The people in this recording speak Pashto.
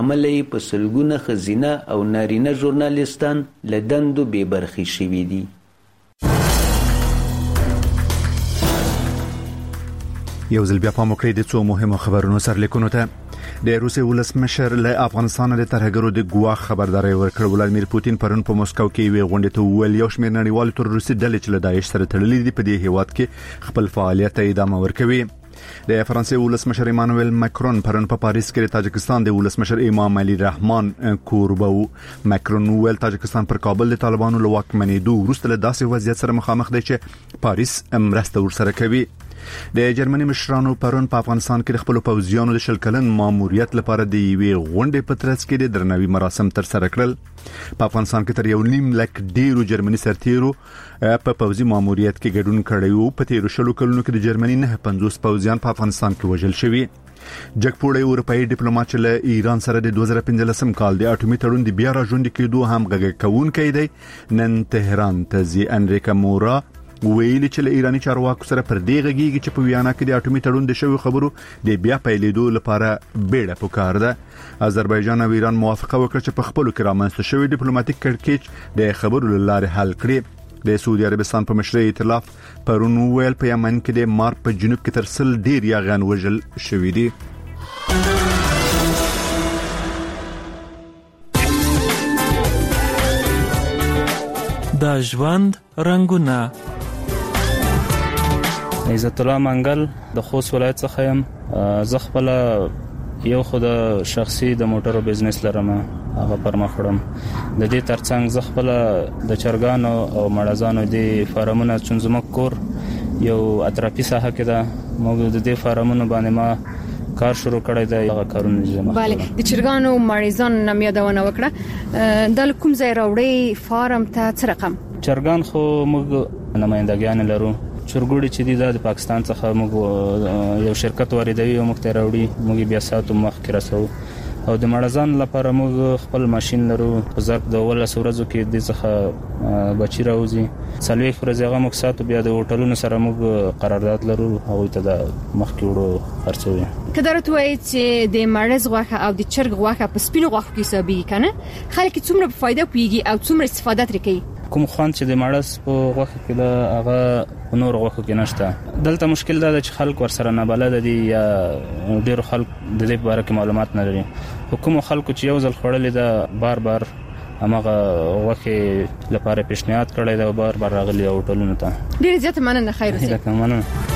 عملی په سلګونه ښځینه او نارینه ژورنالیستان له دندو بې برخې شوي دي. یو ځل بیا پام وکړئ د څو مهمو خبرونو سرلیکونو ته. د روسیې ولسمشر له افغانستان د ترهګرو د ګواښ خبرداري ورکړه. ولادیمیر پوتین پرون په مسکو کې وی غونډه ته ویل یو شمېر نړیوال تروریستي ډلې چې له داعش سره تړلې دي په دې هیواد کې خپل فعالیت ادامه ورکوي. د فرانسې ولسمشر ایمانوئل ماکرون پرون په پاریس کې د تاجکستان د ولسمشر امام علی رحمان کوربو. ماکرون ویل تاجکستان پر کابل د طالبانو له واکمنېدو وروسته له داسې وضعیت سره مخامخ دی چې پاریس مرسته ورسره کوي. د جرمني مشرانو پرون په افغانستان کې د خپل پوځیانو د شل کلن ماموریت لپاره د یوې غونډې په ترڅ کې د درناوي مراسم تر سره کړل. په افغانستان کې تر 1.5 لک ډیرو جرمني سرتیرو په پوځي ماموریت کې ګډون کړی وو. په تیرو شلو کلونو کې د جرمني 950 پوځیان په افغانستان کې وژل شوي. جګپوړی اروپאי ډیپلوماټ چې له ایران سره د 2015 کال د اټومي تړون د بیا راژوندي کېدو هم غږ کوونکی دی نن تهران ته ځي. انریکا مورا ویلي چې له ایرانی چارواکو سره پر دې غږیږي چې په ویانا کې د اټومي تړون د شوی خبرو د بیا پیلېدو لپاره بیړه پکار ده. آذربایجان او ایران موافقه وکړه چې په خپلو کې رامنځته شوی ډیپلوماټیک کړکېچ د خبرو له لارې حل کړي. د سعودي عربستان په مشرۍ ائتلاف پرون ویل په یمن کې د مار په جنوب کې تر 100 ډیر یاغیان وژل شوي دي. د ژوند رنگونه. عزت الله منګل د خوست ولایت څخه یم. زه خپل یو خود شخصي د موټرو بزنس لرم، هغه پرمخ وړم. د دې ترڅنګ زه خپل د چرګانو او مړزانو د فارمونو چونزمک کور یو اطرافي ساحه کې ده. موږ د دې فارمونو باندې ما کار شروع کړی دی. هغه کارونه جمع bale د چرګانو مړزان نم یادونه وکړه. د کوم ځای راوړي فارم ته څه رقم؟ چرګان خو موږ نمائندګان لرو. چرګوړي چې دي د پاکستان څخه موږ یو شرکت واردوي او موږ ته راوړي، موږ بیا ساتو مخ کې رسو. او د مړزان لپاره موږ خپل ماشين لرو. په ظرف د ولس ورځو کې د څخه بچی راوځي. څلوي ورځې هغه موږ ساتو. بیا د هوټلونو سره موږ قرارداد لرو، هغه ته د مخ کې وړو خرڅوي. کدارت وایي چې د مړز غوښه او د چرګ غوښه په سپینو غوښو کې حسابي کنه، خلک څومره فائدہ کوي او څومره استفاده ترې کوي؟ کوم خوند چې د مړز په غوښه کې دا هغه نور غوښه کې نشته. دلته مشکل دا چې خلک ورسره نه بلد دي یا ډېر خلک د دې باره کې معلومات نه لري. حکومت خلکو چې یو ځل خړلې ده بار بار همغه غوښه لپاره پیشنهاد کړی دا بار بار راغلي هوټلونو ته. ډېر زیات مننه. خیر اوسې. مننه.